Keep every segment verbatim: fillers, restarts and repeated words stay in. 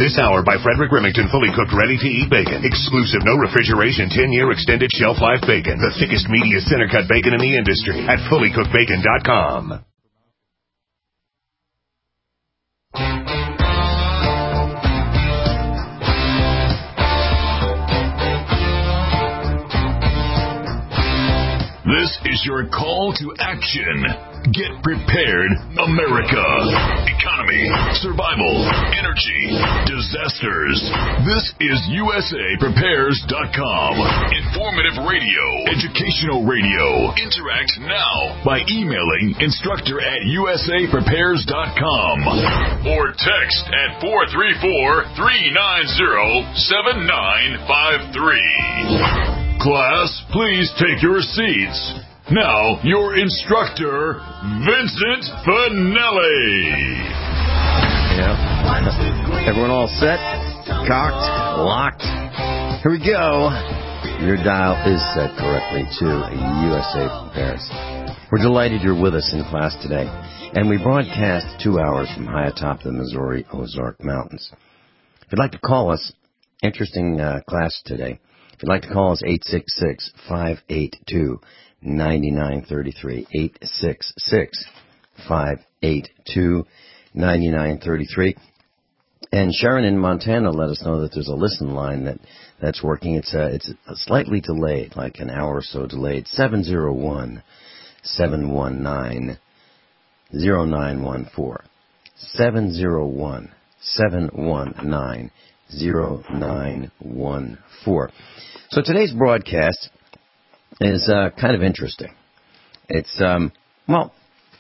This hour by Frederick Remington, fully cooked, ready-to-eat bacon. Exclusive, no refrigeration, ten-year extended shelf life bacon. The thickest, meatiest, center-cut bacon in the industry at fully cooked bacon dot com. This is your call to action. Get prepared, America. Economy, survival, energy, disasters. This is U S A Prepares dot com. Informative radio, educational radio. Interact now by emailing instructor at U S A Prepares dot com or text at four three four, three nine zero, seven nine five three. Class, please take your seats. Now, your instructor, Vincent Finelli. Yeah. Everyone all set? Cocked? Locked? Here we go. Your dial is set correctly to U S A Prepares. We're delighted you're with us in class today. And we broadcast two hours from high atop the Missouri Ozark Mountains. If you'd like to call us, interesting uh, class today. If you'd like to call us, eight six six, five eight two, nine nine three three, eight six six, five eight two, nine nine three three. And Sharon in Montana let us know that there's a listen line that, that's working. It's a, it's a slightly delayed, like an hour or so delayed. seven zero one, seven one nine, zero nine one four. seven zero one, seven one nine, zero nine one four. So today's broadcast is uh, kind of interesting. It's, um, well,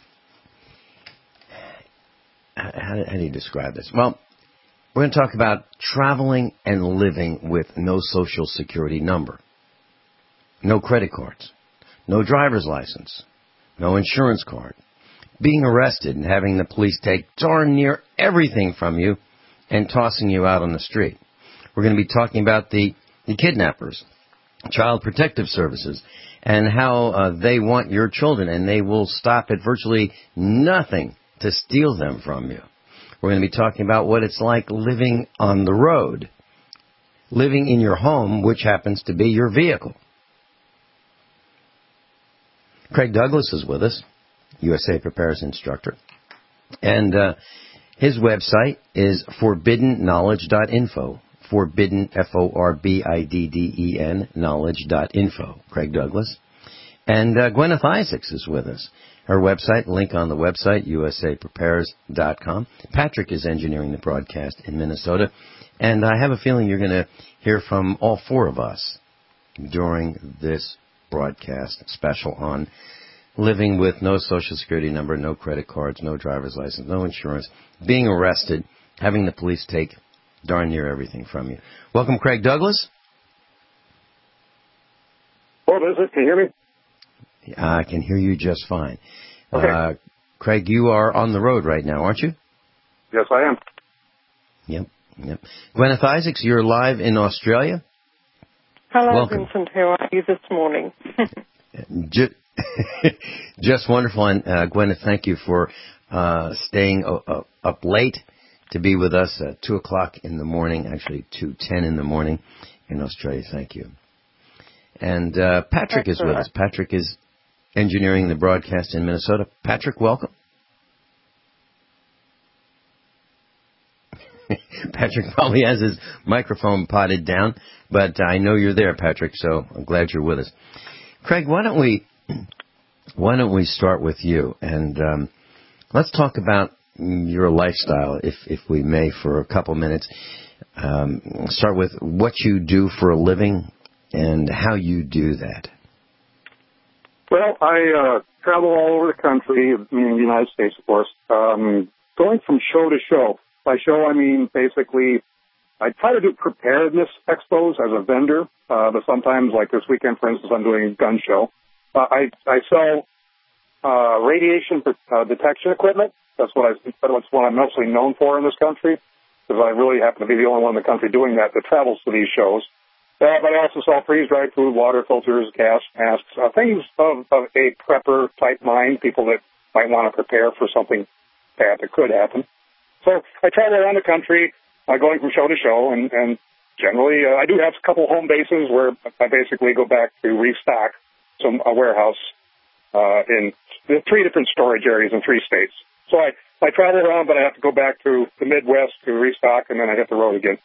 how, how do you describe this? Well, we're going to talk about traveling and living with no social security number, no credit cards, no driver's license, no insurance card, being arrested and having the police take darn near everything from you and tossing you out on the street. We're going to be talking about the, the kidnappers, Child Protective Services, and how uh, they want your children, and they will stop at virtually nothing to steal them from you. We're going to be talking about what it's like living on the road, living in your home, which happens to be your vehicle. Craig Douglas is with us, U S A Prepares instructor, and uh, his website is forbidden knowledge dot info. Forbidden, F O R B I D D E N, knowledge dot info. Craig Douglas. And uh, Gwyneth Isaacs is with us. Her website, link on the website, U S A Prepares dot com. Patrick is engineering the broadcast in Minnesota. And I have a feeling you're going to hear from all four of us during this broadcast special on living with no social security number, no credit cards, no driver's license, no insurance, being arrested, having the police take darn near everything from you. Welcome, Craig Douglas. What is it? Can you hear me? I can hear you just fine. Okay. Uh, Craig, you are on the road right now, aren't you? Yes, I am. Yep, yep. Gwyneth Isaacs, you're live in Australia. Hello, Welcome. Vincent. How are you this morning? just, just wonderful. And uh, Gwyneth, thank you for uh, staying uh, up late to be with us at two o'clock in the morning, actually two ten in the morning in Australia. Thank you. And uh, Patrick That's is with right. us. Patrick is engineering the broadcast in Minnesota. Patrick, welcome. Patrick probably has his microphone potted down, but I know you're there, Patrick, so I'm glad you're with us. Craig, why don't we why don't we start with you, and um, let's talk about your lifestyle, if if we may, for a couple minutes. Um, start with what you do for a living and how you do that. Well, I uh, travel all over the country, meaning the United States, of course, um, going from show to show. By show, I mean basically I try to do preparedness expos as a vendor, uh, but sometimes, like this weekend, for instance, I'm doing a gun show. Uh, I, I sell uh, radiation uh, detection equipment. That's what, I, that's what I'm mostly known for in this country, because I really happen to be the only one in the country doing that that travels to these shows. Uh, but I also sell freeze-dried food, water filters, gas masks, uh, things of, of a prepper-type mind, people that might want to prepare for something bad that could happen. So I travel around the country. Uh, uh, going from show to show, and, and generally uh, I do have a couple home bases where I basically go back to restock some a warehouse uh, in three different storage areas in three states. So I, I travel around, but I have to go back to the Midwest to restock, and then I hit the road again.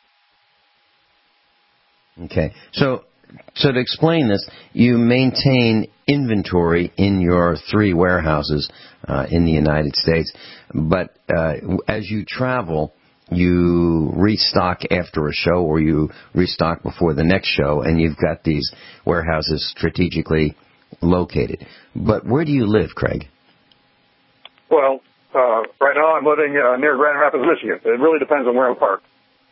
Okay. So, so to explain this, you maintain inventory in your three warehouses uh, in the United States, but uh, as you travel, you restock after a show or you restock before the next show, and you've got these warehouses strategically located. But where do you live, Craig? Well, uh, right now I'm living uh, near Grand Rapids, Michigan. It really depends on where I'm parked.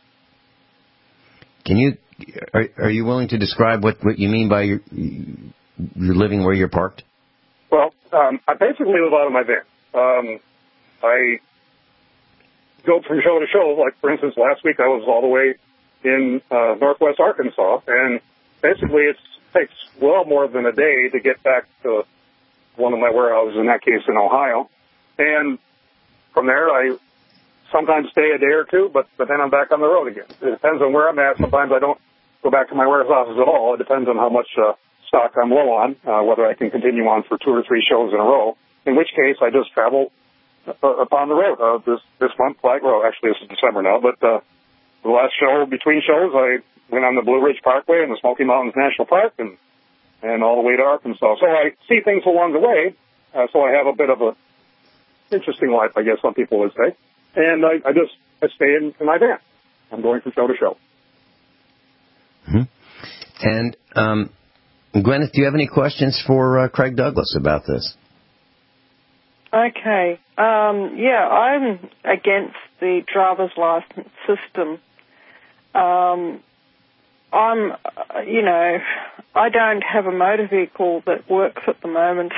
Can you are, are you willing to describe what, what you mean by your, you're living where you're parked? Well, um, I basically live out of my van. Um, I go from show to show. Like, for instance, last week I was all the way in uh, northwest Arkansas, and basically it takes well more than a day to get back to one of my warehouses, in that case in Ohio. And from there, I sometimes stay a day or two, but, but then I'm back on the road again. It depends on where I'm at. Sometimes I don't go back to my warehouses at all. It depends on how much uh, stock I'm low on, uh, whether I can continue on for two or three shows in a row, in which case I just travel uh, up on the road. Uh, this this month, like, well, actually this is December now, but uh, the last show, between shows, I went on the Blue Ridge Parkway and the Smoky Mountains National Park and, and all the way to Arkansas. So I see things along the way, uh, so I have a bit of a interesting life, I guess some people would say. And I, I just I stay in, in my van. I'm going from show to show. Mm-hmm. And um, Gwyneth, do you have any questions for uh, Craig Douglas about this? Okay. Um, yeah, I'm against the driver's license system. Um, I'm, uh, you know, I don't have a motor vehicle that works at the moment.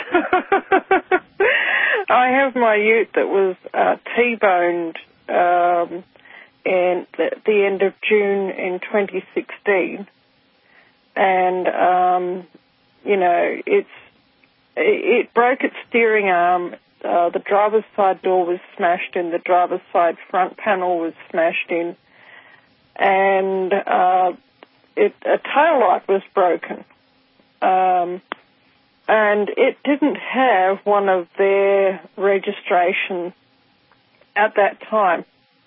I have my ute that was uh, T-boned um, in the, the end of June in twenty sixteen, and um, you know, it's it, it broke its steering arm. Uh, the driver's side door was smashed in. The driver's side front panel was smashed in, and uh, it, a tail light was broken. Um, and it didn't have one of their registrations at that time.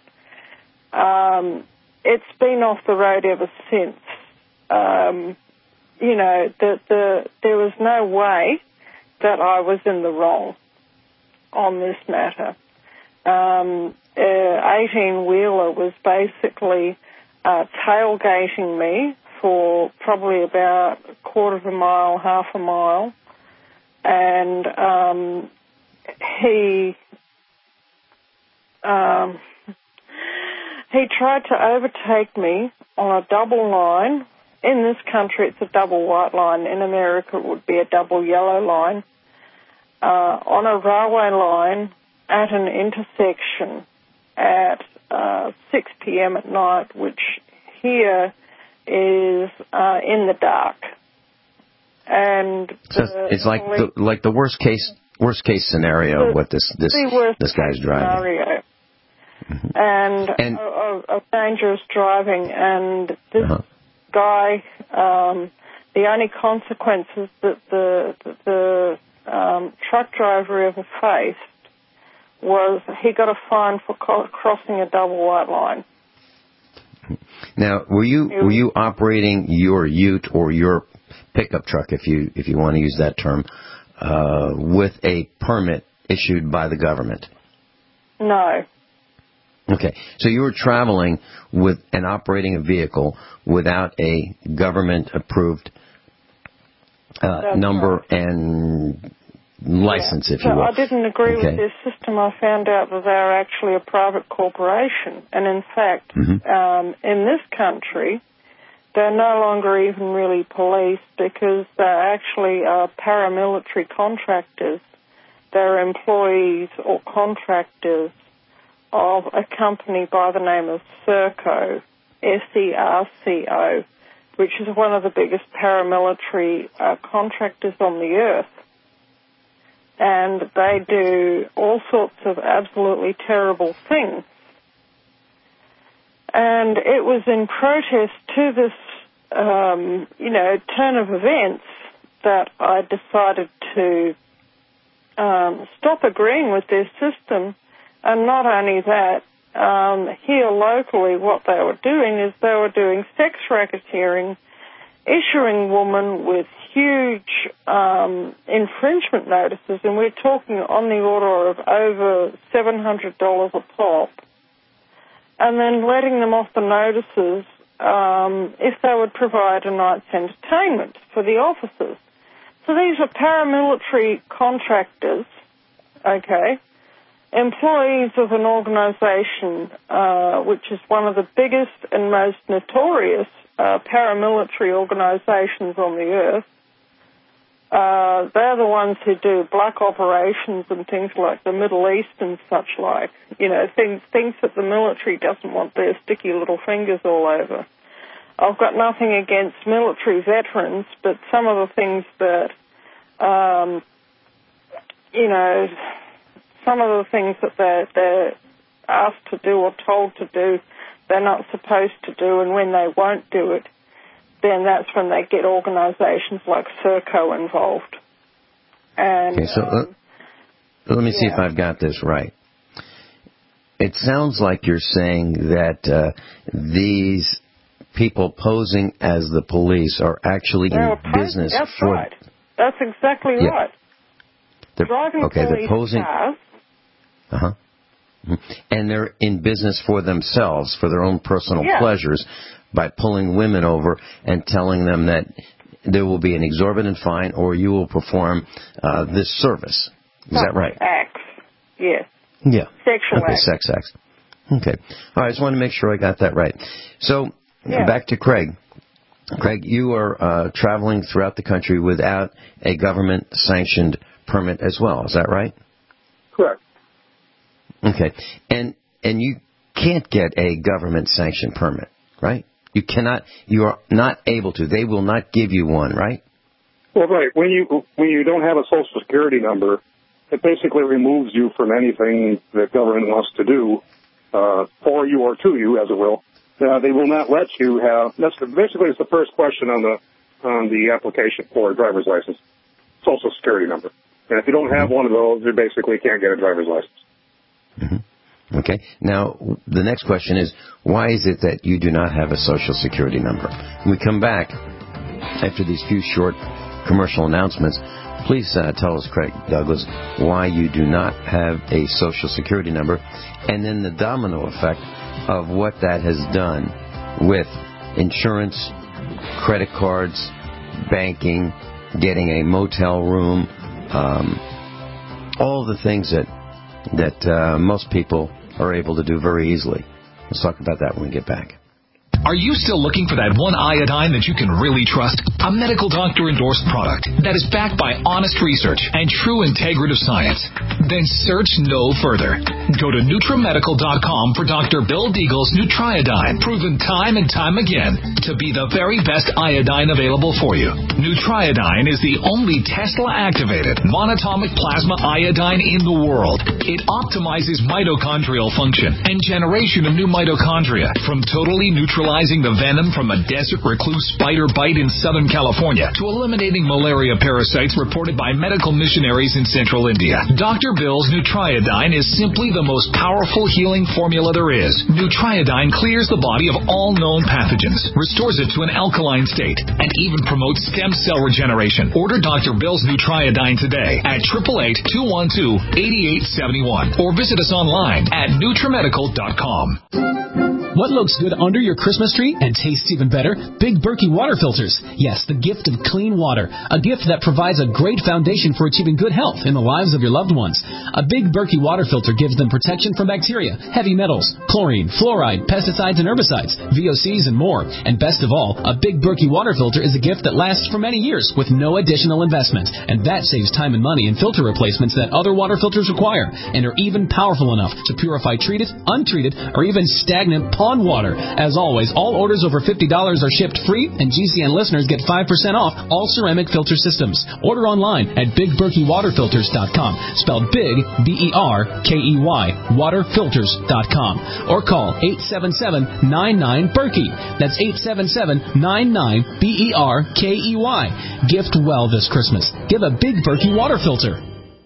Um, it's been off the road ever since. Um, you know, the, the, there was no way that I was in the wrong on this matter. Um, uh, eighteen-wheeler was basically uh, tailgating me for probably about a quarter of a mile, half a mile, and um, he um, he tried to overtake me on a double line. In this country, it's a double white line. In America, it would be a double yellow line. Uh, on a railway line at an intersection at uh, six p.m. at night, which here is uh, in the dark. And so it's like the, like the worst case worst case scenario the, of what this this this guy's driving. Scenario. Mm-hmm. And, and of, of dangerous driving, and this uh-huh. guy, um, the only consequences that the the, the um, truck driver ever faced was he got a fine for co- crossing a double white line. Now, were you were you operating your ute or your pickup truck, if you if you want to use that term, uh, with a permit issued by the government? No. Okay, so you were traveling with and operating a vehicle without a government-approved uh, number right. and license, yeah. if you will. I didn't agree okay. with their system. I found out that they're actually a private corporation, and in fact, mm-hmm. um, in this country, they're no longer even really police because they're actually uh, paramilitary contractors. They're employees or contractors of a company by the name of Serco, S E R C O, which is one of the biggest paramilitary uh, contractors on the earth. And they do all sorts of absolutely terrible things. And it was in protest to this, um, you know, turn of events that I decided to um, stop agreeing with their system. And not only that, um, here locally what they were doing is they were doing sex racketeering, issuing women with huge um, infringement notices, and we're talking on the order of over seven hundred dollars a pop, and then letting them off the notices um, if they would provide a night's entertainment for the officers. So these are paramilitary contractors, okay, employees of an organization uh, which is one of the biggest and most notorious uh, paramilitary organizations on the earth. Uh, they're the ones who do black operations and things like the Middle East and such like, you know, things things that the military doesn't want their sticky little fingers all over. I've got nothing against military veterans, but some of the things that, um, you know, some of the things that they're, they're asked to do or told to do, they're not supposed to do, and when they won't do it, then that's when they get organizations like Serco involved. And, okay, so um, let, let me yeah. see if I've got this right. It sounds like you're saying that uh, these people posing as the police are actually They're in opposing. business That's for... right. That's exactly yeah. right. They're, Driving okay, police they're posing... cars. Uh-huh. And they're in business for themselves, for their own personal yeah. pleasures, by pulling women over and telling them that there will be an exorbitant fine or you will perform uh, this service. Is Not that right? Acts, yes. Yeah. Sexual okay, acts. sex acts. Okay. All right, I just want to make sure I got that right. So, yeah. back to Craig. Craig, you are uh, traveling throughout the country without a government-sanctioned permit as well. Is that right? Correct. Okay. And and you can't get a government-sanctioned permit, right? You cannot, you are not able to. They will not give you one, right? Well, right. When you when you don't have a Social Security number, it basically removes you from anything that government wants to do uh, for you or to you, as it will. Uh, they will not let you have. That's the, basically it's the first question on the on the application for a driver's license, Social Security number. And if you don't have one of those, you basically can't get a driver's license. Mm-hmm. Okay. Now, the next question is, why is it that you do not have a Social Security number? When we come back, after these few short commercial announcements, please uh, tell us, Craig Douglas, why you do not have a Social Security number, and then the domino effect of what that has done with insurance, credit cards, banking, getting a motel room, um, all the things that that uh, most people are able to do very easily. Let's talk about that when we get back. Are you still looking for that one iodine that you can really trust? A medical doctor-endorsed product that is backed by honest research and true integrative science? Then search no further. Go to Nutramedical dot com for Doctor Bill Deagle's Nutriodine, proven time and time again to be the very best iodine available for you. Nutriodine is the only Tesla-activated monatomic plasma iodine in the world. It optimizes mitochondrial function and generation of new mitochondria from totally neutralizing the venom from a desert recluse spider bite in Southern California to eliminating malaria parasites reported by medical missionaries in central India. Doctor Bill's Nutriodine is simply the most powerful healing formula there is. Nutriodine clears the body of all known pathogens, restores it to an alkaline state, and even promotes stem cell regeneration. Order Doctor Bill's Nutriodine today at eight eight eight, two one two, eight eight seven one or visit us online at Nutramedical dot com. What looks good under your Christmas tree and tastes even better? Big Berkey water filters. Yes, the gift of clean water. A gift that provides a great foundation for achieving good health in the lives of your loved ones. A Big Berkey water filter gives them protection from bacteria, heavy metals, chlorine, fluoride, pesticides and herbicides, V O Cs, and more. And best of all, a Big Berkey water filter is a gift that lasts for many years with no additional investment. And that saves time and money in filter replacements that other water filters require and are even powerful enough to purify treated, untreated, or even stagnant pulp on water. As always, all orders over fifty dollars are shipped free, and G C N listeners get five percent off all ceramic filter systems. Order online at big berkey water filters dot com, spelled big, B E R K E Y, water filters dot com, or call eight seven seven, nine nine, Berkey. That's eight seven seven, nine nine, B E R K E Y. Gift well this Christmas. Give a Big Berkey water filter.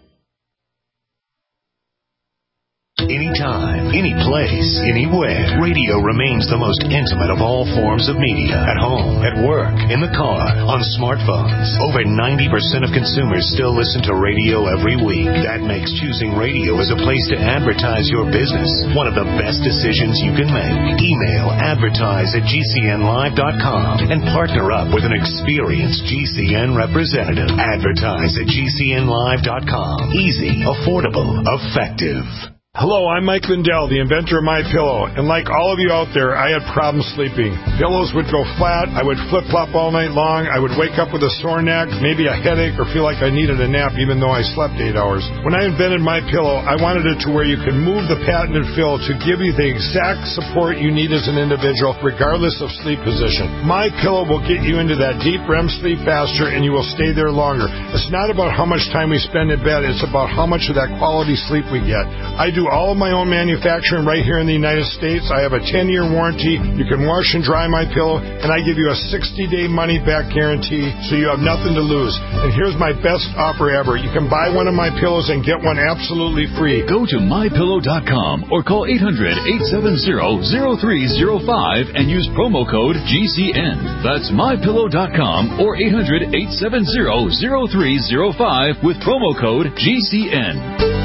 Anytime, any place, anywhere, radio remains the most intimate of all forms of media. At home, at work, in the car, on smartphones. Over ninety percent of consumers still listen to radio every week. That makes choosing radio as a place to advertise your business one of the best decisions you can make. Email advertise at G C N live dot com and partner up with an experienced G C N representative. Advertise at G C N live dot com. Easy, affordable, effective. Hello, I'm Mike Lindell, the inventor of MyPillow, and like all of you out there, I had problems sleeping. Pillows would go flat, I would flip-flop all night long, I would wake up with a sore neck, maybe a headache, or feel like I needed a nap even though I slept eight hours. When I invented MyPillow, I wanted it to where you can move the patented fill to give you the exact support you need as an individual, regardless of sleep position. MyPillow will get you into that deep R E M sleep faster, and you will stay there longer. It's not about how much time we spend in bed, it's about how much of that quality sleep we get. I do all of my own manufacturing right here in the United States. I have a ten-year warranty. You can wash and dry my pillow, and I give you a sixty-day money-back guarantee, so you have nothing to lose. And here's my best offer ever. You can buy one of my pillows and get one absolutely free. Go to my pillow dot com or call eight hundred, eight seven zero, zero three zero five and use promo code G C N. That's my pillow dot com or eight hundred, eight seven zero, zero three zero five with promo code G C N.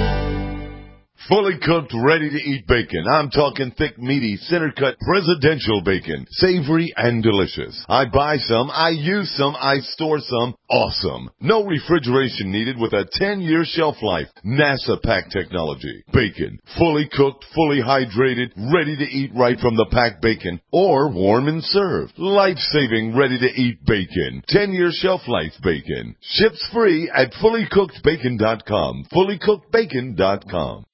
Fully cooked, ready-to-eat bacon. I'm talking thick, meaty, center-cut presidential bacon. Savory and delicious. I buy some, I use some, I store some. Awesome. No refrigeration needed with a ten-year shelf life. NASA pack technology. Bacon. Fully cooked, fully hydrated, ready to eat right from the packed bacon. Or warm and served. Life-saving, ready-to-eat bacon. ten-year shelf life bacon. Ships free at fully cooked bacon dot com. fully cooked bacon dot com.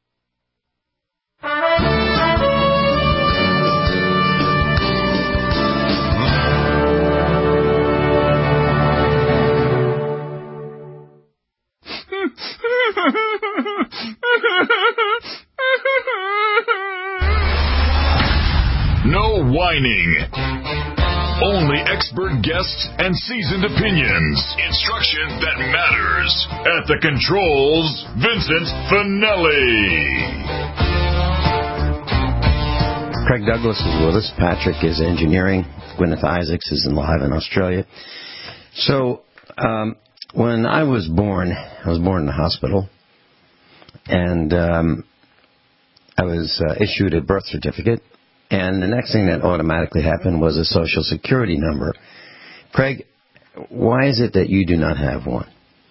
No whining. Only expert guests and seasoned opinions. Instruction that matters. At the controls, Vincent Finelli. Craig Douglas is with us. Patrick is engineering. Gwyneth Isaacs is in live in Australia. So, um, when I was born, I was born in the hospital, and um, I was uh, issued a birth certificate, and the next thing that automatically happened was a Social Security number. Craig, why is it that you do not have one?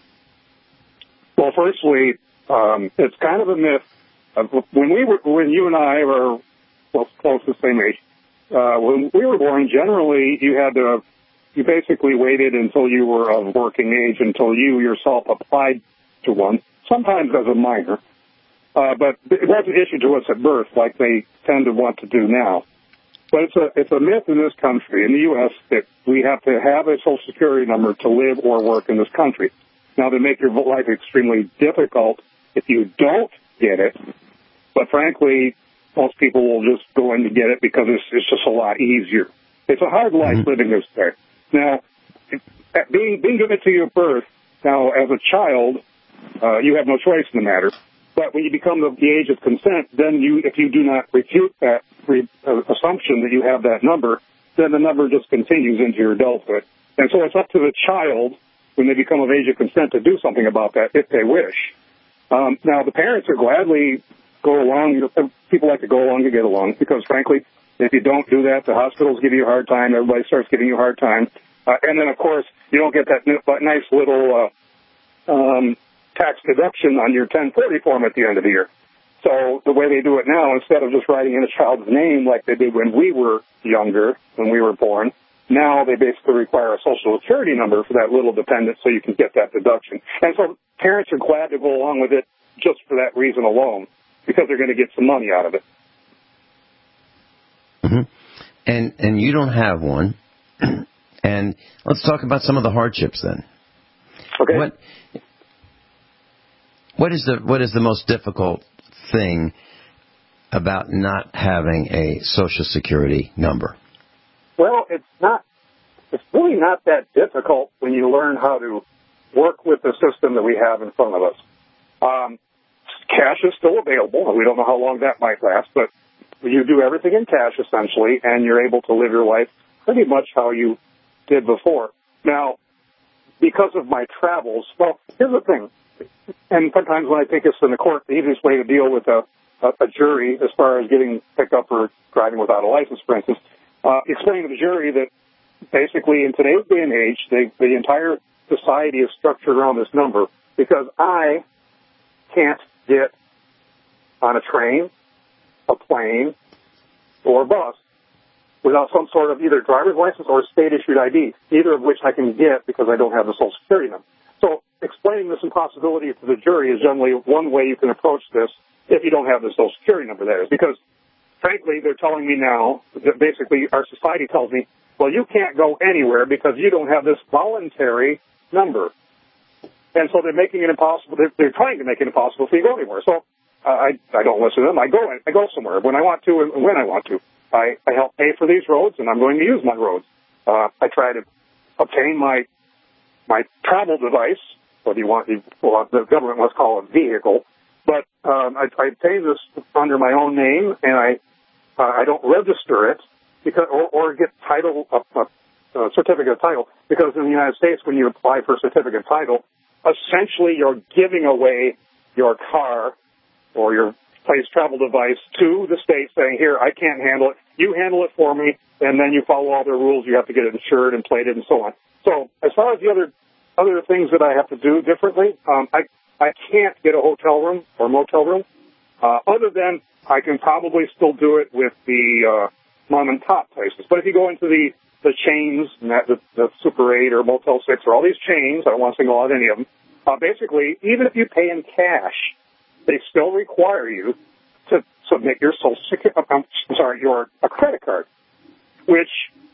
Well, firstly, um, it's kind of a myth. Uh, when we were, when you and I were well, close to the same age, uh, when we were born, generally you had to, you basically waited until you were of working age until you yourself applied to one, sometimes as a minor. Uh, but it wasn't issued to us at birth like they tend to want to do now. But it's a it's a myth in this country, in the U S, that we have to have a Social Security number to live or work in this country. Now, they make your life extremely difficult if you don't get it. But frankly, most people will just go in to get it because it's, it's just a lot easier. It's a hard life mm-hmm. living this way. Now, being, being given to you at birth, now, as a child, uh, you have no choice in the matter. But when you become of the age of consent, then you, if you do not refute that re, uh, assumption that you have that number, then the number just continues into your adulthood. And so it's up to the child, when they become of age of consent, to do something about that if they wish. Um, now, the parents are gladly go along. People like to go along to get along because, frankly, if you don't do that, the hospitals give you a hard time. Everybody starts giving you a hard time. Uh, and then, of course, you don't get that nice little uh, um, tax deduction on your ten forty form at the end of the year. So the way they do it now, instead of just writing in a child's name like they did when we were younger, when we were born, now they basically require a Social Security number for that little dependent so you can get that deduction. And so parents are glad to go along with it just for that reason alone, because they're going to get some money out of it. Mm-hmm. And and you don't have one. And let's talk about some of the hardships then. Okay. What what is the what is the most difficult thing about not having a Social Security number? Well, it's not. It's really not that difficult when you learn how to work with the system that we have in front of us. Um, cash is still available, and we don't know how long that might last, but you do everything in cash, essentially, and you're able to live your life pretty much how you did before. Now, because of my travels, well, here's the thing, and sometimes when I take this in the court, the easiest way to deal with a, a, a jury as far as getting picked up for driving without a license, for instance, uh, explain to the jury that basically in today's day and age, they, the entire society is structured around this number because I can't get on a train, a plane, or a bus without some sort of either driver's license or state-issued I D, either of which I can get because I don't have the Social Security number. So explaining this impossibility to the jury is generally one way you can approach this if you don't have the Social Security number, that is, because, frankly, they're telling me now that basically our society tells me, well, you can't go anywhere because you don't have this voluntary number. And so they're making it impossible. They're, they're trying to make it impossible for you to go anywhere. So uh, I, I don't listen to them. I go I go somewhere when I want to and when I want to. I, I help pay for these roads, and I'm going to use my roads. Uh, I try to obtain my my travel device, whether you want, well, the government must call it vehicle, but um, I, I obtain this under my own name, and I uh, I don't register it because or, or get title a, a, a certificate of title because in the United States, when you apply for a certificate of title, essentially you're giving away your car or your place travel device to the state saying, here, I can't handle it. You handle it for me, and then you follow all their rules. You have to get it insured and plated and so on. So as far as the other other things that I have to do differently, um, I, I can't get a hotel room or motel room. Uh, other than I can probably still do it with the uh, mom and pop places. But if you go into the, the chains, the, the Super eight or Motel six or all these chains, I don't want to single out any of them, uh, basically, even if you pay in cash, they still require you to submit your social security, I'm sorry, your a credit card, which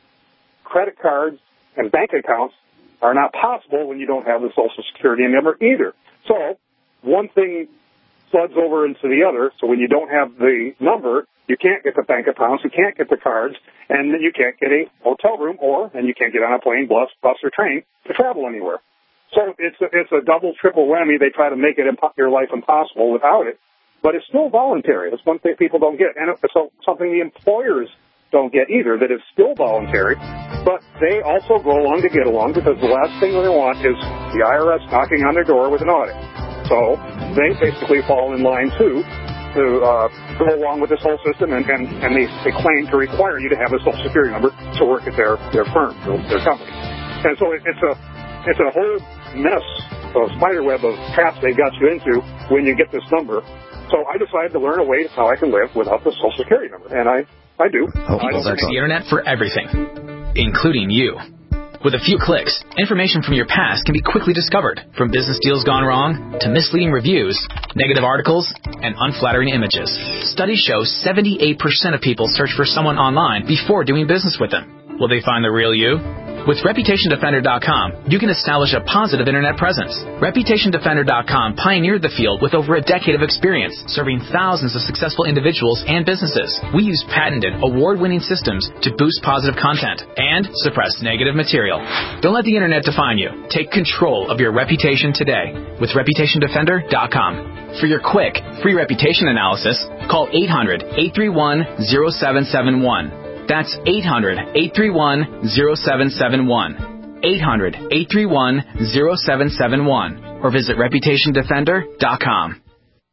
credit cards and bank accounts are not possible when you don't have the Social Security number either. So one thing floods over into the other. So when you don't have the number, you can't get the bank accounts, you can't get the cards, and then you can't get a hotel room, or and you can't get on a plane, bus, bus or train to travel anywhere. So it's a, it's a double, triple whammy. They try to make it impo- your life impossible without it, but it's still voluntary. That's one thing people don't get, and it's something the employers don't get either, that it's still voluntary, but they also go along to get along because the last thing they want is the I R S knocking on their door with an audit. So they basically fall in line, too, to uh, go along with this whole system, and, and, and they, they claim to require you to have a Social Security number to work at their, their firm, their, their company. And so it, it's a it's a whole mess, a spider web of traps they got you into when you get this number. So I decided to learn a way how I can live without the Social Security number, and I, I do. Oh, People search the Internet for everything, including you. With a few clicks, information from your past can be quickly discovered, from business deals gone wrong to misleading reviews, negative articles, and unflattering images. Studies show seventy-eight percent of people search for someone online before doing business with them. Will they find the real you? With Reputation Defender dot com, you can establish a positive Internet presence. Reputation Defender dot com pioneered the field with over a decade of experience, serving thousands of successful individuals and businesses. We use patented, award-winning systems to boost positive content and suppress negative material. Don't let the Internet define you. Take control of your reputation today with Reputation Defender dot com. For your quick, free reputation analysis, call eight hundred, eight three one, zero seven seven one. That's eight hundred, eight three one, zero seven seven one. eight hundred, eight three one, zero seven seven one. Or visit Reputation Defender dot com.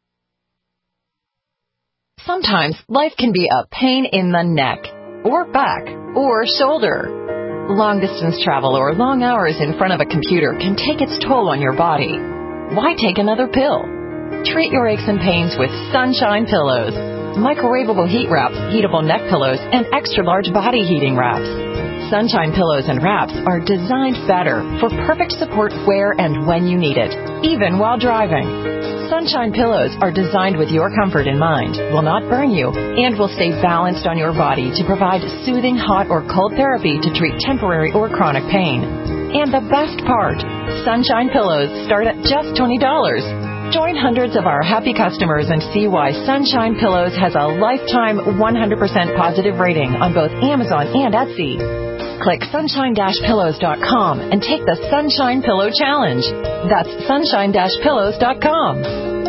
Sometimes life can be a pain in the neck, or back, or shoulder. Long-distance travel or long hours in front of a computer can take its toll on your body. Why take another pill? Treat your aches and pains with Sunshine Pillows. Microwavable heat wraps, heatable neck pillows, and extra-large body heating wraps. Sunshine Pillows and wraps are designed better for perfect support where and when you need it, even while driving. Sunshine pillows are designed with your comfort in mind, will not burn you, and will stay balanced on your body to provide soothing hot or cold therapy to treat temporary or chronic pain. And the best part, Sunshine pillows start at just twenty dollars. Join hundreds of our happy customers and see why Sunshine Pillows has a lifetime one hundred percent positive rating on both Amazon and Etsy. Click sunshine dash pillows dot com and take the Sunshine Pillow Challenge. That's sunshine dash pillows dot com.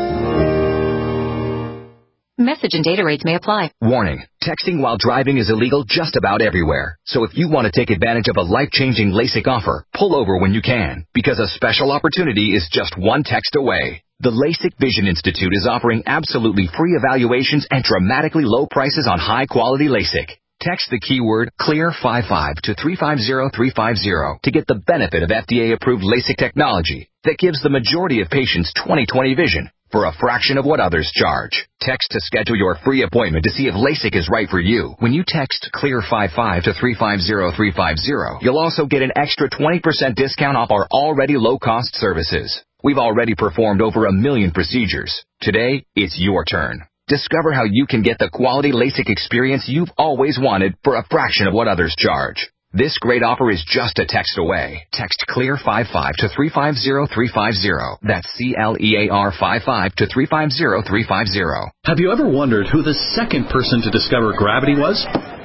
Message and data rates may apply. Warning. Texting while driving is illegal just about everywhere. So if you want to take advantage of a life-changing LASIK offer, pull over when you can, because a special opportunity is just one text away. The LASIK Vision Institute is offering absolutely free evaluations and dramatically low prices on high-quality LASIK. Text the keyword CLEAR fifty-five to three five zero three five zero to get the benefit of F D A-approved LASIK technology that gives the majority of patients twenty twenty vision for a fraction of what others charge. Text to schedule your free appointment to see if LASIK is right for you. When you text CLEAR fifty-five to three five zero three five zero, you'll also get an extra twenty percent discount off our already low-cost services. We've already performed over a million procedures. Today, it's your turn. Discover how you can get the quality LASIK experience you've always wanted for a fraction of what others charge. This great offer is just a text away. Text CLEAR fifty-five to three five zero three five zero. That's C L E A R fifty-five to three five zero three five zero. Have you ever wondered who the second person to discover gravity was?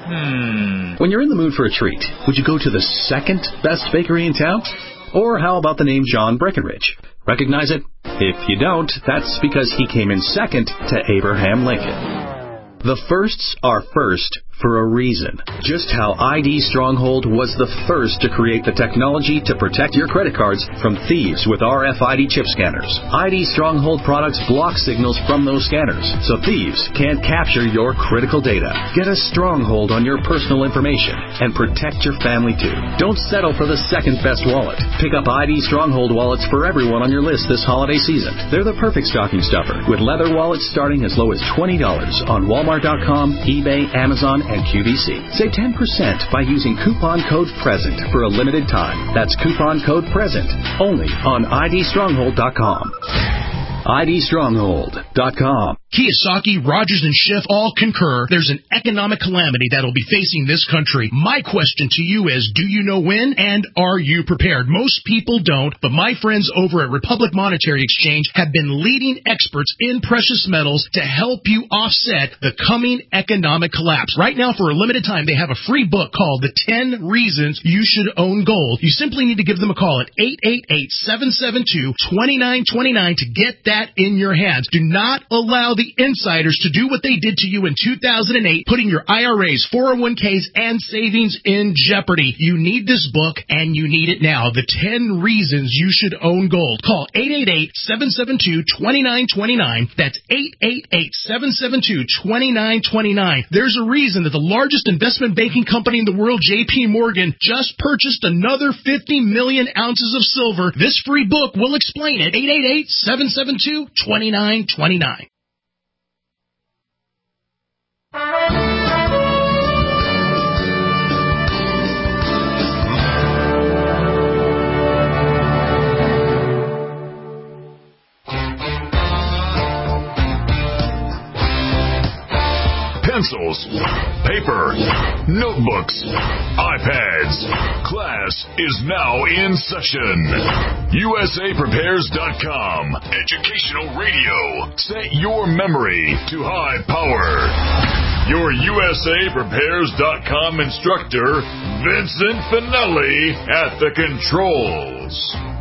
Hmm. When you're in the mood for a treat, would you go to the second best bakery in town? Or how about the name John Breckenridge? Recognize it? If you don't, that's because he came in second to Abraham Lincoln. The firsts are first for a reason. Just how I D Stronghold was the first to create the technology to protect your credit cards from thieves with R F I D chip scanners. I D Stronghold products block signals from those scanners, so thieves can't capture your critical data. Get a stronghold on your personal information and protect your family too. Don't settle for the second best wallet. Pick up I D Stronghold wallets for everyone on your list this holiday season. They're the perfect stocking stuffer, with leather wallets starting as low as twenty dollars on Walmart dot com, eBay, Amazon, and Q V C. Save ten percent by using coupon code PRESENT for a limited time. That's coupon code PRESENT only on I D stronghold dot com. I D stronghold dot com. Kiyosaki, Rogers, and Schiff all concur there's an economic calamity that'll be facing this country. My question to you is, do you know when, and are you prepared? Most people don't, but my friends over at Republic Monetary Exchange have been leading experts in precious metals to help you offset the coming economic collapse. Right now, for a limited time, they have a free book called The ten Reasons You Should Own Gold. You simply need to give them a call at eight eight eight, seven seven two, two nine two nine to get that in your hands. Do not allow the insiders to do what they did to you in two thousand eight, putting your I R As, four oh one k's, and savings in jeopardy. You need this book, and you need it now. The ten Reasons You Should Own Gold. Call eight eight eight, seven seven two, two nine two nine. That's eight eight eight, seven seven two, two nine two nine. There's a reason that the largest investment banking company in the world, J P Morgan, just purchased another fifty million ounces of silver. This free book will explain it. eight eight eight, seven seven two, two nine two nine. Pencils, paper, notebooks, iPads. Class is now in session. U S A Prepares dot com. Educational radio. Set your memory to high power. Your U S A Prepares dot com instructor, Vincent Finelli, at the controls.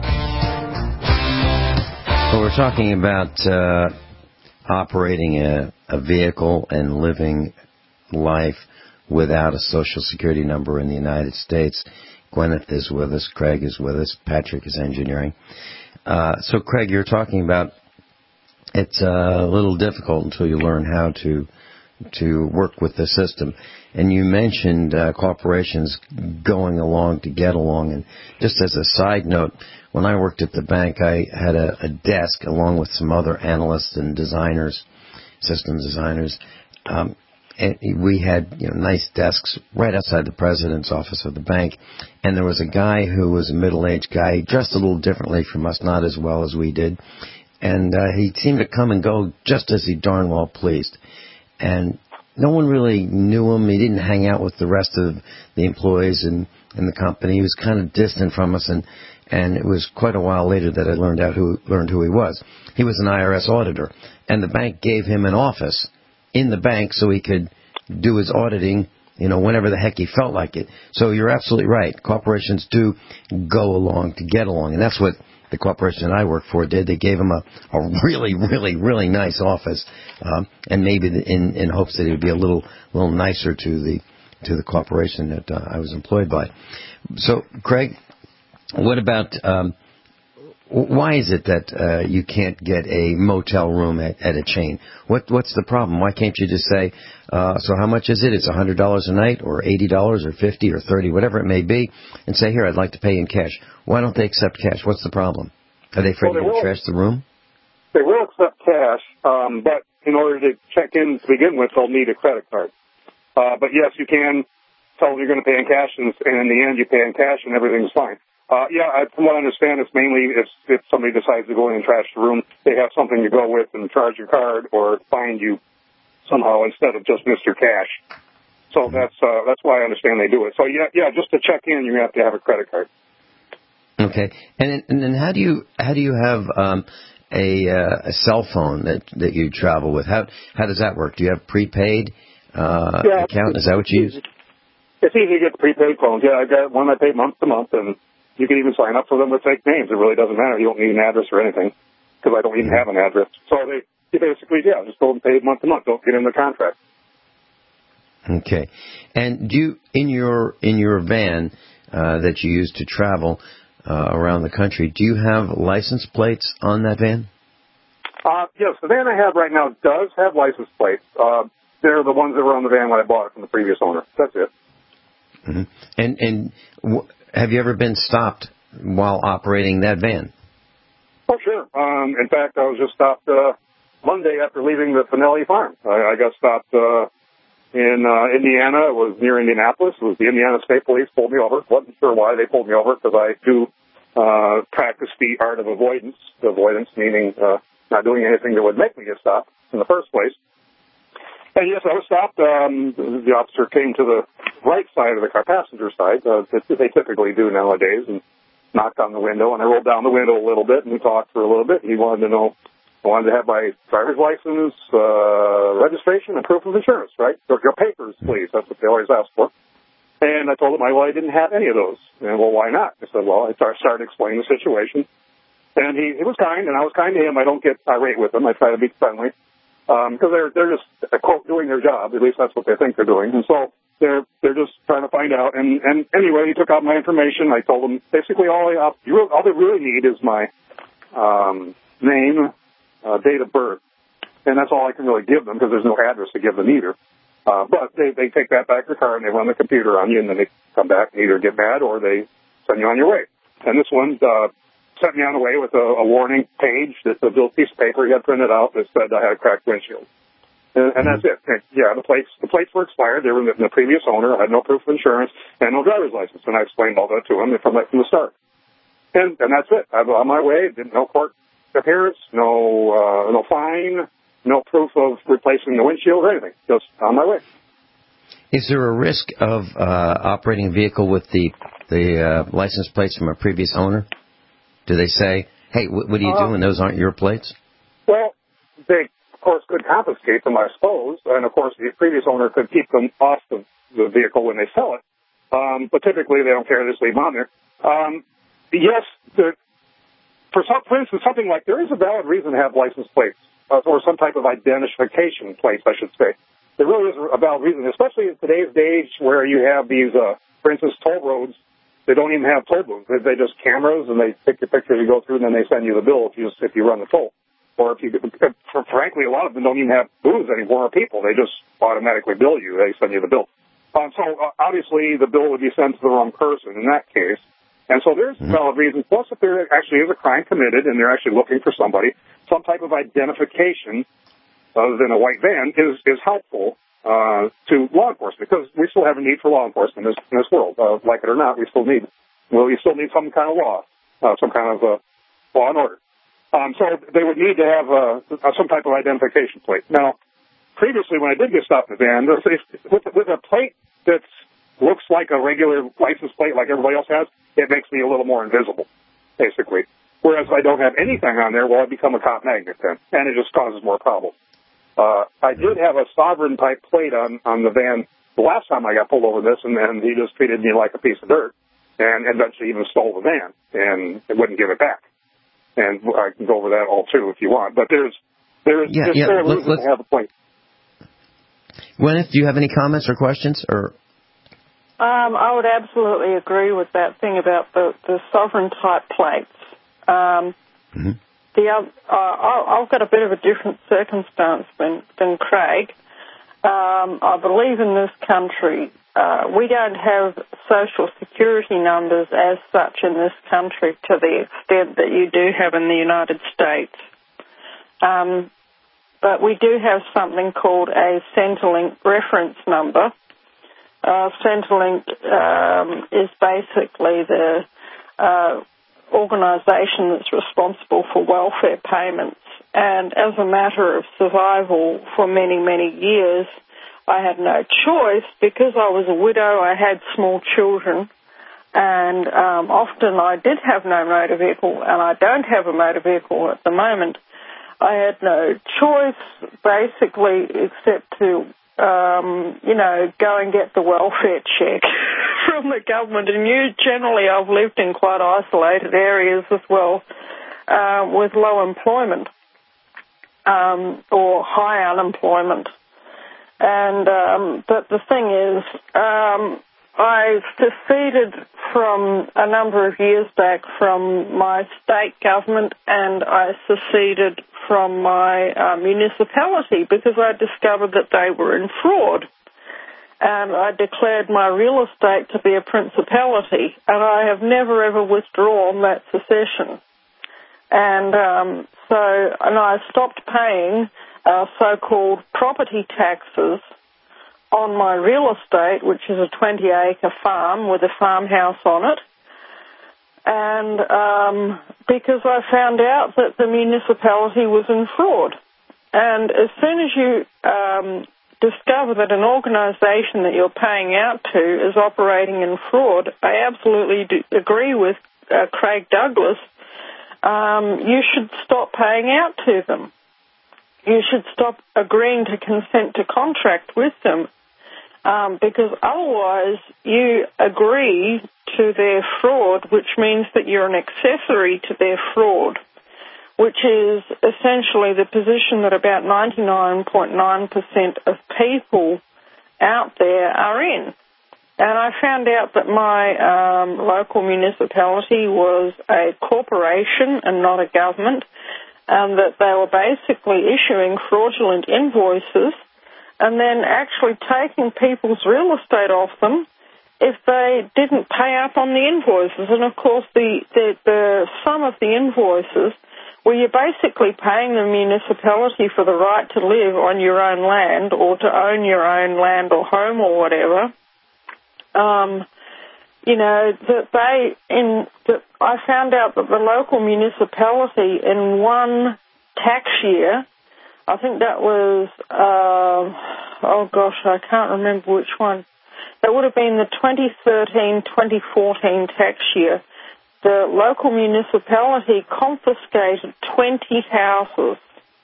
Well, we're talking about uh, operating a, a vehicle and living life without a Social Security number in the United States. Gwyneth is with us. Craig is with us. Patrick is engineering. Uh, so, Craig, you're talking about it's a little difficult until you learn how to to work with the system. And you mentioned uh, corporations going along to get along. And just as a side note, when I worked at the bank, I had a, a desk along with some other analysts and designers, system designers. Um, and we had you know, nice desks right outside the president's office of the bank. And there was a guy who was a middle-aged guy, dressed a little differently from us, not as well as we did. and uh, he seemed to come and go just as he darn well pleased. And no one really knew him. He didn't hang out with the rest of the employees in, in the company. He was kind of distant from us, and, and it was quite a while later that I learned out who learned who he was. He was an I R S auditor, and the bank gave him an office in the bank so he could do his auditing, you know, whenever the heck he felt like it. So you're absolutely right. Corporations do go along to get along, and that's what the corporation that I work for did. They gave him a, a really, really, really nice office, um, and maybe in, in hopes that it would be a little, little nicer to the to the corporation that uh, I was employed by. So, Craig, what about um, why is it that uh, you can't get a motel room at, at a chain? What what's the problem? Why can't you just say, uh, so how much is it? It's one hundred dollars a night, or eighty dollars, or fifty dollars, or thirty dollars, whatever it may be, and say, here, I'd like to pay in cash. Why don't they accept cash? What's the problem? Are they afraid well, they to trash the room? They will accept cash, um, but in order to check in to begin with, they'll need a credit card. Uh, but yes, you can tell them you're going to pay in cash, and, and in the end, you pay in cash, and everything's fine. Uh, yeah, I, from what I understand, it's mainly if, if somebody decides to go in and trash the room, they have something to go with and charge your card or find you somehow instead of just Mister Cash. So that's uh, that's why I understand they do it. So yeah, yeah, just to check in, you have to have a credit card. Okay, and then, and then how do you how do you have um, a uh, a cell phone that, that you travel with? How how does that work? Do you have prepaid uh, yeah, account? Is that what you use? It's easy to get the prepaid phones. Yeah, I got one I pay month to month, and you can even sign up for them with fake names. It really doesn't matter. You don't need an address or anything because I don't even have an address. So they you basically yeah just go and pay month to month. Don't get in the contract. Okay, and do you in your in your van uh, that you use to travel Uh, around the country, do you have license plates on that van? Uh, yes, the van I have right now does have license plates. Uh, they're the ones that were on the van when I bought it from the previous owner. That's it. Mm-hmm. And and w- have you ever been stopped while operating that van? Oh, sure. Um, in fact, I was just stopped uh, Monday after leaving the Finelli farm. I, I got stopped uh, in uh, Indiana. It was near Indianapolis. It was the Indiana State Police pulled me over. Wasn't sure why they pulled me over because I do uh, practice the art of avoidance. Avoidance meaning uh, not doing anything that would make me get stopped in the first place. And yes, I was stopped. Um, the officer came to the right side of the car, passenger side, uh, that they typically do nowadays, and knocked on the window. And I rolled down the window a little bit, and we talked for a little bit. He wanted to know, I wanted to have my driver's license, uh, registration, and proof of insurance, right? Your, your papers, please. That's what they always ask for. And I told him, well, I didn't have any of those. And, well, why not? I said, well, I started explaining the situation. And he, he was kind, and I was kind to him. I don't get irate with them. I try to be friendly. Because um, they're, they're just, quote, doing their job. At least that's what they think they're doing. And so they're they're just trying to find out. And, and anyway, he took out my information. I told him basically all, I, all they really need is my um, name, Uh, date of birth, and that's all I can really give them because there's no address to give them either. Uh, but they, they take that back to the car and they run the computer on you, and then they come back and either get mad or they send you on your way. And this one uh, sent me on the way with a, a warning page, that's a little piece of paper he had printed out that said I had a cracked windshield. And, and that's it. And, yeah, the plates the plates were expired. They were in the previous owner. I had no proof of insurance and no driver's license, and I explained all that to him from, from the start. And, and that's it. I was on my way. Didn't no court appearance, no uh, no fine, no proof of replacing the windshield or anything. Just on my way. Is there a risk of uh, operating a vehicle with the the uh, license plates from a previous owner? Do they say, hey, what, what are you uh, doing? Those aren't your plates? Well, they, of course, could confiscate them, I suppose. And, of course, the previous owner could keep them off the, the vehicle when they sell it. Um, but typically they don't care. They just leave them on there. Um, yes, the For, some, for instance, something like there is a valid reason to have license plates uh, or some type of identification plates, I should say. There really is a valid reason, especially in today's age where you have these, uh, for instance, toll roads. They don't even have toll booths. They, they just cameras, and they take your picture, you go through, and then they send you the bill if you if you run the toll. Or if you, for, frankly, a lot of them don't even have booths anymore or people. They just automatically bill you. They send you the bill. Um, so uh, obviously the bill would be sent to the wrong person in that case. And so there's a valid reason. Plus, if there actually is a crime committed and they're actually looking for somebody, some type of identification other than a white van is, is helpful uh, to law enforcement because we still have a need for law enforcement in this, in this world. Uh, like it or not, we still need well, we still need some kind of law, uh, some kind of uh, law and order. Um, so they would need to have uh, some type of identification plate. Now, previously when I did get stopped in the van, with, with a plate that looks like a regular license plate like everybody else has, it makes me a little more invisible, basically. Whereas if I don't have anything on there, well, I become a cop magnet then, and it just causes more problems. Uh, I did have a sovereign type plate on, on the van the last time I got pulled over this, and then he just treated me like a piece of dirt, and eventually even stole the van, and wouldn't give it back. And I can go over that all too if you want, but there's there's yeah, just yeah. fair Let's, reason let's... to have a plate. Gwyneth, do you have any comments or questions? Or um, I would absolutely agree with that thing about the, the sovereign type plates. Um, mm-hmm. The uh, I've got a bit of a different circumstance than, than Craig. Um, I believe in this country, uh, we don't have social security numbers as such in this country to the extent that you do have in the United States. Um, but we do have something called a Centrelink reference number. Uh, Centrelink um, is basically the uh, organisation that's responsible for welfare payments. And as a matter of survival for many, many years, I had no choice because I was a widow, I had small children, and um, often I did have no motor vehicle, and I don't have a motor vehicle at the moment. I had no choice, basically, except to, um, you know, go and get the welfare check from the government. And you, generally, I've lived in quite isolated areas as well, uh, with low employment. Um, or high unemployment. And um, but the thing is, um, I seceded from a number of years back from my state government, and I seceded from my uh, municipality because I discovered that they were in fraud. And I declared my real estate to be a principality, and I have never ever withdrawn that secession. And um, so, and I stopped paying uh, so-called property taxes on my real estate, which is a twenty-acre farm with a farmhouse on it. And um, because I found out that the municipality was in fraud. And as soon as you um, discover that an organisation that you're paying out to is operating in fraud, I absolutely do agree with uh, Craig Douglas. Um, you should stop paying out to them. You should stop agreeing to consent to contract with them, um, because otherwise you agree to their fraud, which means that you're an accessory to their fraud, which is essentially the position that about ninety-nine point nine percent of people out there are in. And I found out that my um, local municipality was a corporation and not a government, and that they were basically issuing fraudulent invoices and then actually taking people's real estate off them if they didn't pay up on the invoices. And, of course, the, the, the sum of the invoices, well, you're basically paying the municipality for the right to live on your own land or to own your own land or home or whatever. Um, you know, that they, in, that I found out that the local municipality in one tax year, I think that was, uh, oh gosh, I can't remember which one. That would have been the twenty thirteen twenty fourteen tax year. The local municipality confiscated twenty houses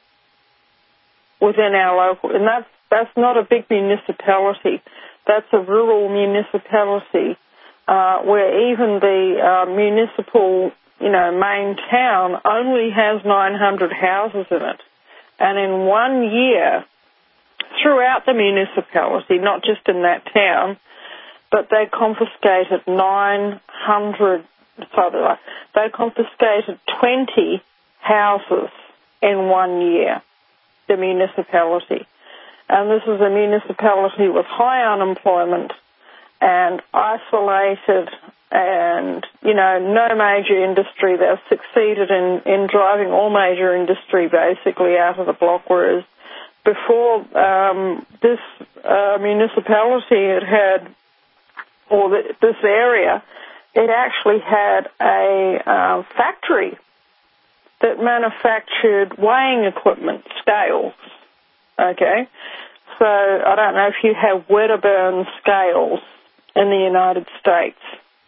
within our local, and that's, that's not a big municipality. That's a rural municipality uh, where even the uh, municipal, you know, main town only has nine hundred houses in it. And in one year, throughout the municipality, not just in that town, but they confiscated nine hundred, sorry, they confiscated twenty houses in one year, the municipality. And this is a municipality with high unemployment and isolated and, you know, no major industry. They've succeeded in, in driving all major industry basically out of the block, whereas before um, this uh, municipality it had, or the, this area, it actually had a uh, factory that manufactured weighing equipment, scales, okay? So I don't know if you have Wedderburn scales in the United States.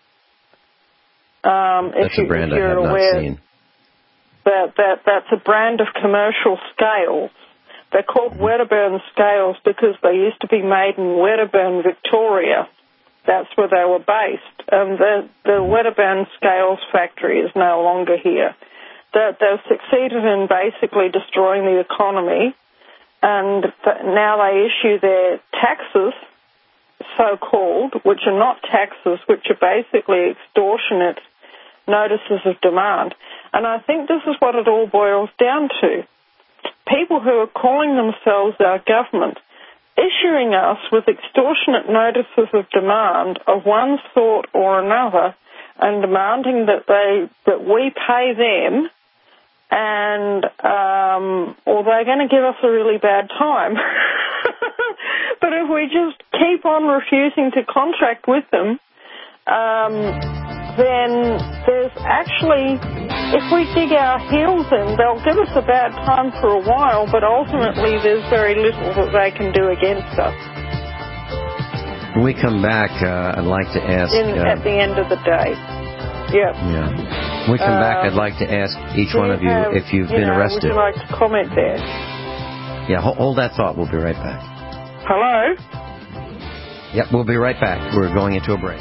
Um, that's if you, a brand if you're I have aware, not seen. That, that, that's a brand of commercial scales. They're called mm-hmm. Wedderburn scales because they used to be made in Wedderburn, Victoria. That's where they were based. And the, the Wedderburn scales factory is no longer here. They, they've succeeded in basically destroying the economy, and now they issue their taxes, so-called, which are not taxes, which are basically extortionate notices of demand. And I think this is what it all boils down to. People who are calling themselves our government issuing us with extortionate notices of demand of one sort or another and demanding that they that we pay them, and um, or they're going to give us a really bad time. But if we just keep on refusing to contract with them, um, then there's actually, if we dig our heels in, they'll give us a bad time for a while, but ultimately there's very little that they can do against us. When we come back, uh, I'd like to ask... In, uh, at the end of the day. Yep. Yeah. When we come um, back, I'd like to ask each one of you have, if you've you been know, arrested. Would you like to comment there? Yeah, hold, hold that thought. We'll be right back. Hello? Yep, we'll be right back. We're going into a break.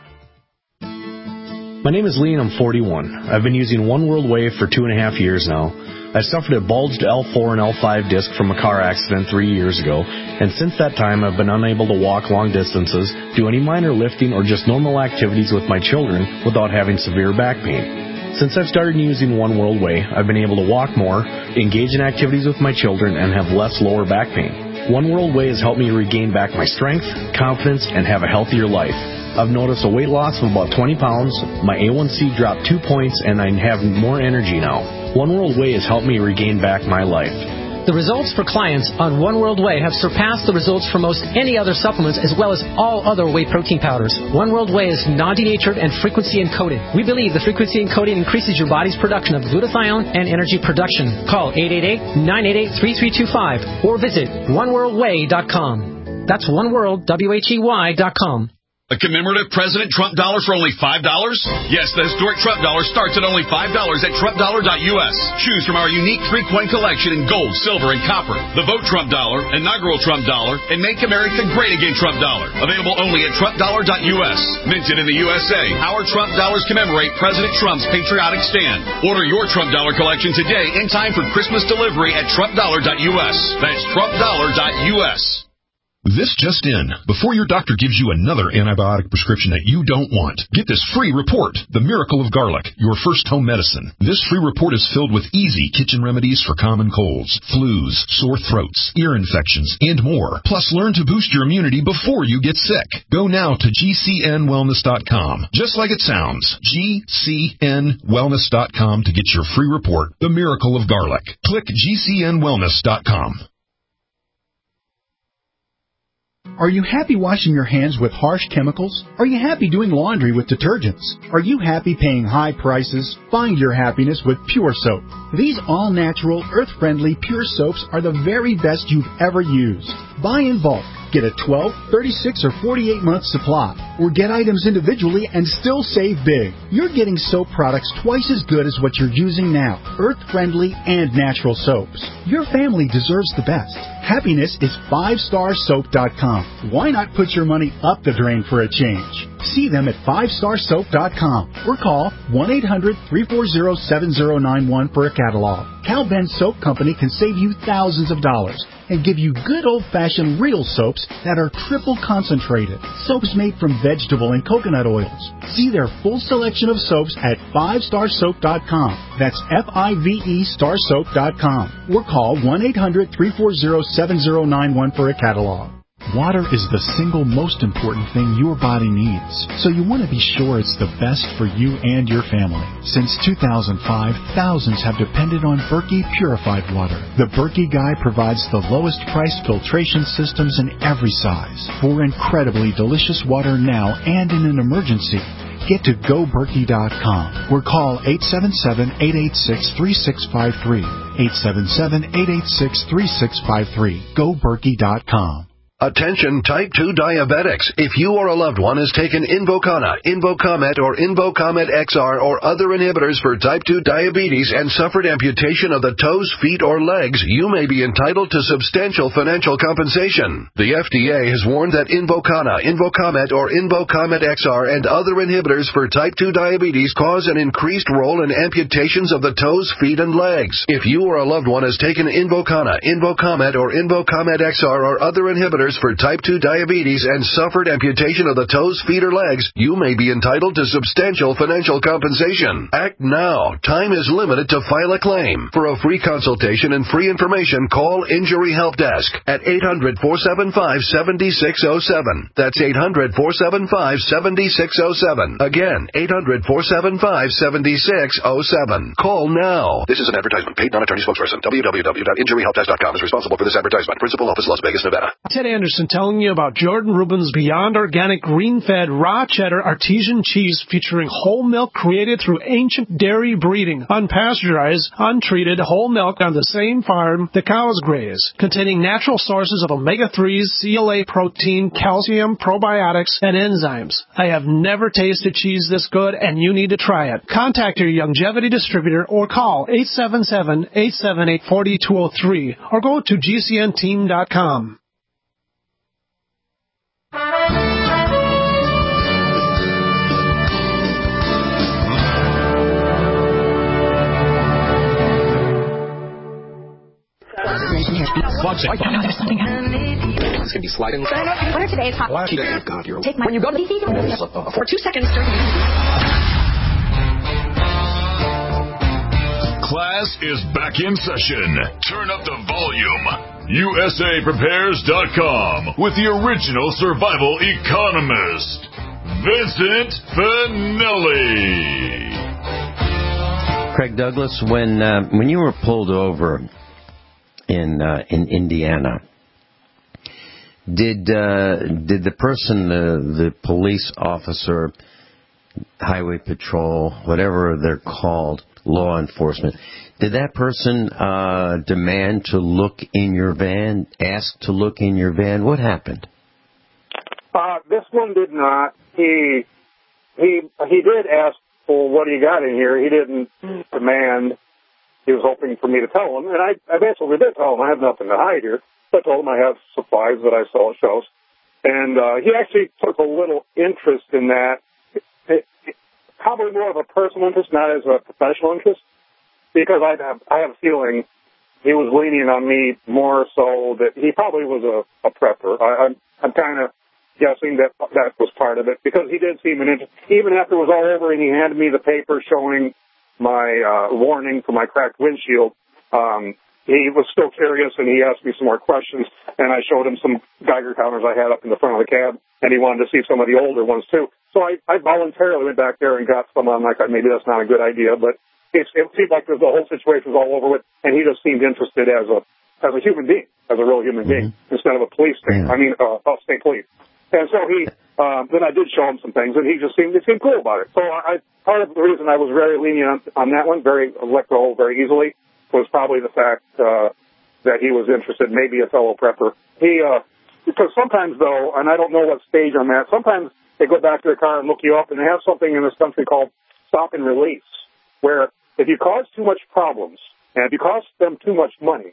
My name is Lee and I'm forty-one. I've been using One World Wave for two and a half years now. I suffered a bulged L four and L five disc from a car accident three years ago, and since that time I've been unable to walk long distances, do any minor lifting, or just normal activities with my children without having severe back pain. Since I've started using One World Way, I've been able to walk more, engage in activities with my children, and have less lower back pain. One World Way has helped me regain back my strength, confidence, and have a healthier life. I've noticed a weight loss of about twenty pounds, my A one C dropped two points, and I have more energy now. One World Way has helped me regain back my life. The results for clients on One World Way have surpassed the results for most any other supplements, as well as all other whey protein powders. One World Way is non-denatured and frequency encoded. We believe the frequency encoding increases your body's production of glutathione and energy production. Call eight eight eight, nine eight eight, three three two five or visit one world way dot com. That's oneworld, W H E Y dot com. A commemorative President Trump dollar for only five dollars? Yes, the historic Trump dollar starts at only five dollars at trump dollar dot U S. Choose from our unique three-coin collection in gold, silver, and copper. The Vote Trump dollar, inaugural Trump dollar, and Make America Great Again Trump dollar. Available only at trump dollar dot U S. Minted in the U S A, our Trump dollars commemorate President Trump's patriotic stand. Order your Trump dollar collection today in time for Christmas delivery at trump dollar dot U S. That's trump dollar dot U S. This just in. Before your doctor gives you another antibiotic prescription that you don't want, get this free report, The Miracle of Garlic, your first home medicine. This free report is filled with easy kitchen remedies for common colds, flus, sore throats, ear infections, and more. Plus, learn to boost your immunity before you get sick. Go now to G C N wellness dot com. Just like it sounds, G C N wellness dot com to get your free report, The Miracle of Garlic. Click G C N wellness dot com. Are you happy washing your hands with harsh chemicals? Are you happy doing laundry with detergents? Are you happy paying high prices? Find your happiness with Pure Soap. These all-natural, earth-friendly Pure Soaps are the very best you've ever used. Buy in bulk. Get a twelve, thirty-six, or forty-eight month supply, or get items individually and still save big. You're getting soap products twice as good as what you're using now, earth-friendly and natural soaps. Your family deserves the best. Happiness is five star soap dot com. Why not put your money up the drain for a change? See them at five star soap dot com or call one eight hundred, three four zero, seven zero nine one for a catalog. Cal Ben Soap Company can save you thousands of dollars and give you good old-fashioned real soaps that are triple concentrated. Soaps made from vegetable and coconut oils. See their full selection of soaps at five star soap dot com. That's F I V E star soap dot com. Or call one eight hundred, three four zero, seven zero nine one for a catalog. Water is the single most important thing your body needs, so you want to be sure it's the best for you and your family. Since two thousand five, thousands have depended on Berkey Purified Water. The Berkey Guy provides the lowest priced filtration systems in every size for incredibly delicious water now and in an emergency. get to go berkey dot com or call eight seven seven, eight eight six, three six five three. eight seven seven, eight eight six, three six five three. go berkey dot com. Attention type two diabetics. If you or a loved one has taken Invokana, Invocomet, or Invocomet X R or other inhibitors for type two diabetes and suffered amputation of the toes, feet, or legs, you may be entitled to substantial financial compensation. The F D A has warned that Invokana, Invocomet, or Invocomet X R and other inhibitors for type two diabetes cause an increased role in amputations of the toes, feet, and legs. If you or a loved one has taken Invokana, Invocomet, or Invocomet X R or other inhibitors for type two diabetes and suffered amputation of the toes, feet, or legs, you may be entitled to substantial financial compensation. Act now. Time is limited to file a claim. For a free consultation and free information, call Injury Help Desk at eight hundred, four seven five, seven six zero seven. That's eight hundred, four seven five, seven six zero seven. Again, eight hundred, four seven five, seven six zero seven. Call now. This is an advertisement. Paid non-attorney spokesperson. w w w dot injury help desk dot com is responsible for this advertisement. Principal office, Las Vegas, Nevada. Ted Anderson telling you about Jordan Rubin's Beyond Organic Green-Fed Raw Cheddar Artesian Cheese featuring whole milk created through ancient dairy breeding, unpasteurized, untreated whole milk on the same farm the cows graze, containing natural sources of omega threes, C L A protein, calcium, probiotics, and enzymes. I have never tasted cheese this good, and you need to try it. Contact your Youngevity distributor or call eight seven seven, eight seven eight, four two zero three or go to G C N team dot com. Watch it. Oh, no, there's something happening. It's going to be sliding. What are today's hot Watch it. God, you're... Take my... When you go to the... For two seconds... Class is back in session. Turn up the volume. U S A prepares dot com with the original survival economist, Vincent Finelli. Craig Douglas, when uh, when you were pulled over in uh, in Indiana, did uh, did the person, the the police officer, highway patrol, whatever they're called, law enforcement, did that person uh, demand to look in your van, ask to look in your van? What happened? Uh, this one did not. He he he did ask for what do you got in here. He didn't demand. He was hoping for me to tell him, and I, I basically did tell him I have nothing to hide here. So I told him I have supplies that I sell at shows, and uh, he actually took a little interest in that. It, it, probably more of a personal interest, not as a professional interest, because I have I have a feeling he was leaning on me more so that he probably was a, a prepper. I, I'm I'm kind of guessing that that was part of it, because he did seem an interest. Even after it was all over and he handed me the paper showing my uh, warning for my cracked windshield, um, he was still curious and he asked me some more questions, and I showed him some Geiger counters I had up in the front of the cab, and he wanted to see some of the older ones too. So I, I voluntarily went back there and got some. I'm like, maybe that's not a good idea, but it, it seemed like the whole situation was all over with, and he just seemed interested as a as a human being, as a real human being, mm-hmm. instead of a police thing. I mean, uh, uh, state police. And so he, uh, then I did show him some things, and he just seemed, he seemed cool about it. So I, part of the reason I was very lenient on, on that one, very let go very easily, was probably the fact uh, that he was interested, maybe a fellow prepper. He, uh, because sometimes though, and I don't know what stage I'm at, sometimes they go back to their car and look you up, and they have something in this country called stop and release, where if you cause too much problems, and if you cost them too much money,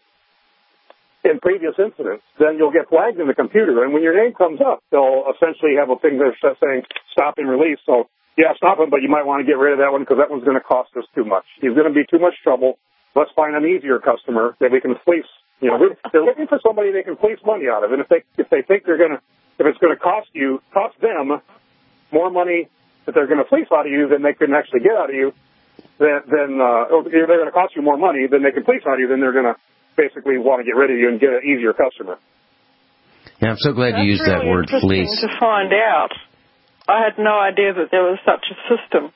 in previous incidents, then you'll get flagged in the computer. And when your name comes up, they'll essentially have a thing there saying stop and release. So, yeah, stop him, but you might want to get rid of that one because that one's going to cost us too much. He's going to be too much trouble. Let's find an easier customer that we can fleece. You know, they're looking for somebody they can fleece money out of. And if they if they think they're going to, if it's going to cost you, cost them more money that they're going to fleece out of you than they can actually get out of you, then, then uh, if they're going to cost you more money than they can fleece out of you, then they're going to basically want to get rid of you and get an easier customer. Yeah, I'm so glad That's you used really that word, fleece. interesting to find out. I had no idea that there was such a system.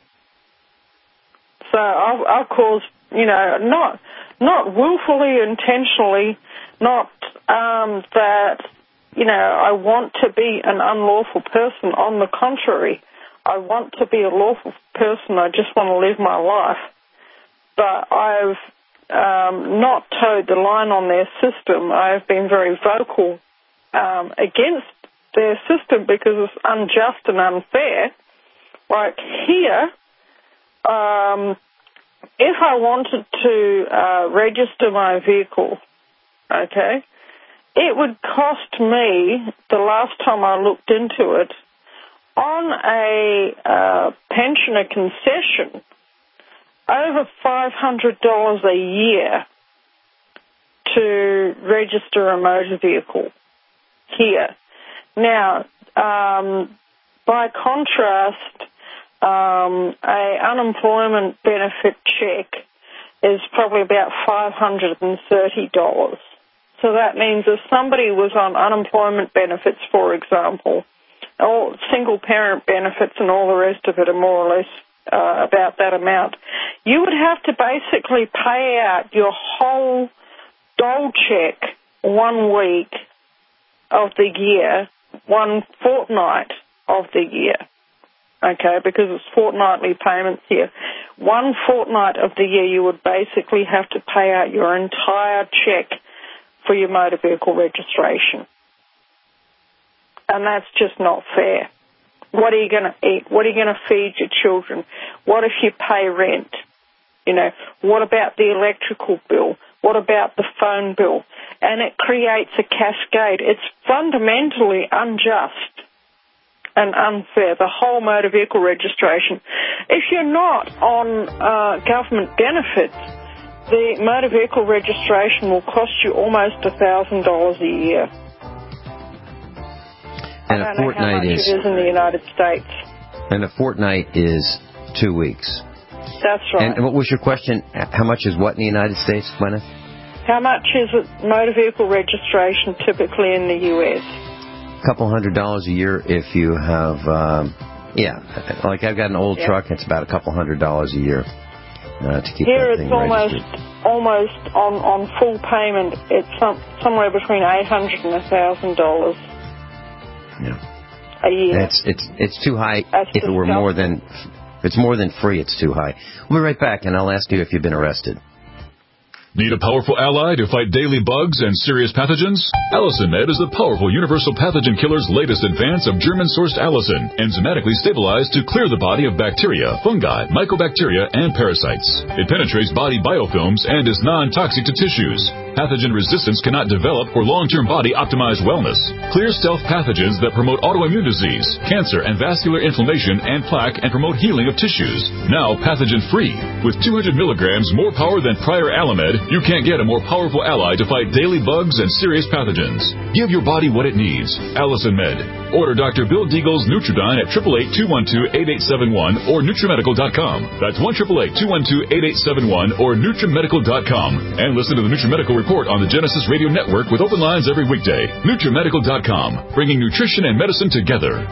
So I'll, I'll cause, you know, not not willfully, intentionally, not um, that, you know, I want to be an unlawful person. On the contrary, I want to be a lawful person. I just want to live my life. But I've um, not towed the line on their system. I've been very vocal um, against their system because it's unjust and unfair. Like here, um, if I wanted to uh, register my vehicle, okay, it would cost me, the last time I looked into it, on a uh, pensioner concession, over five hundred dollars a year to register a motor vehicle here. Now, um, by contrast, um, a unemployment benefit check is probably about five hundred thirty dollars. So that means if somebody was on unemployment benefits, for example, all single-parent benefits and all the rest of it are more or less uh, about that amount, you would have to basically pay out your whole dole check one week of the year, one fortnight of the year, okay, because it's fortnightly payments here. One fortnight of the year you would basically have to pay out your entire check for your motor vehicle registration. And that's just not fair. What are you going to eat? What are you going to feed your children? What if you pay rent? You know, what about the electrical bill? What about the phone bill? And it creates a cascade. It's fundamentally unjust and unfair, the whole motor vehicle registration. If you're not on uh, government benefits, the motor vehicle registration will cost you almost one thousand dollars a year. And I a don't fortnight know how much is, it is in the United States. And a fortnight is two weeks. That's right. And what was your question? How much is what in the United States, Gwyneth? How much is it motor vehicle registration typically in the U S? A couple hundred dollars a year if you have, um, yeah, like I've got an old yeah. truck. It's about a couple hundred dollars a year uh, to keep Here that thing it's almost, registered. almost on, on full payment. It's some, somewhere between eight hundred dollars and one thousand dollars. Yeah. A year. It's it's it's too high. That's if it were more than, if it's more than free, it's too high. We'll be right back, and I'll ask you if you've been arrested. Need a powerful ally to fight daily bugs and serious pathogens? Allicin Med is the powerful universal pathogen killer's latest advance of German-sourced allicin, enzymatically stabilized to clear the body of bacteria, fungi, mycobacteria, and parasites. It penetrates body biofilms and is non-toxic to tissues. Pathogen resistance cannot develop for long-term body-optimized wellness. Clear stealth pathogens that promote autoimmune disease, cancer, and vascular inflammation and plaque and promote healing of tissues. Now pathogen-free. With two hundred milligrams more power than prior Alamed, you can't get a more powerful ally to fight daily bugs and serious pathogens. Give your body what it needs. Allicin Med. Order Doctor Bill Deagle's Nutridyne at eight eight eight, two one two, eight eight seven one or Nutrimedical dot com. That's one eight eight eight, two one two, eight eight seven one or Nutrimedical dot com. And listen to the Nutrimedical Report on the Genesis Radio Network with open lines every weekday. Nutrimedical dot com. Bringing nutrition and medicine together.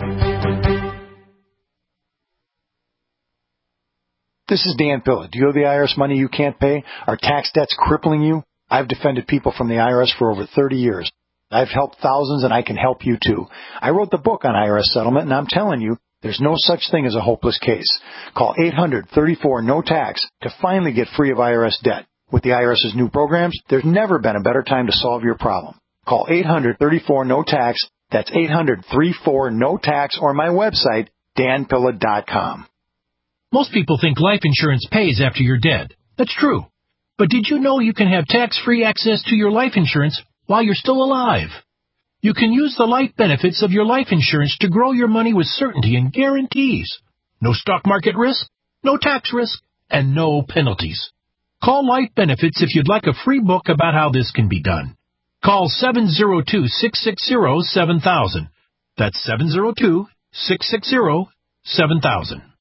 This is Dan Pilla. Do you owe the I R S money you can't pay? Are tax debts crippling you? I've defended people from the I R S for over thirty years. I've helped thousands, and I can help you too. I wrote the book on I R S settlement, and I'm telling you, there's no such thing as a hopeless case. Call eight hundred, thirty-four, no tax to finally get free of I R S debt. With the I R S's new programs, there's never been a better time to solve your problem. Call eight hundred, thirty-four, no tax. That's eight hundred, thirty-four, no tax, or my website, dan pilla dot com. Most people think life insurance pays after you're dead. That's true. But did you know you can have tax-free access to your life insurance while you're still alive? You can use the life benefits of your life insurance to grow your money with certainty and guarantees. No stock market risk, no tax risk, and no penalties. Call Life Benefits if you'd like a free book about how this can be done. Call seven zero two, six six zero, seven thousand. That's seven zero two, six six zero, seven thousand.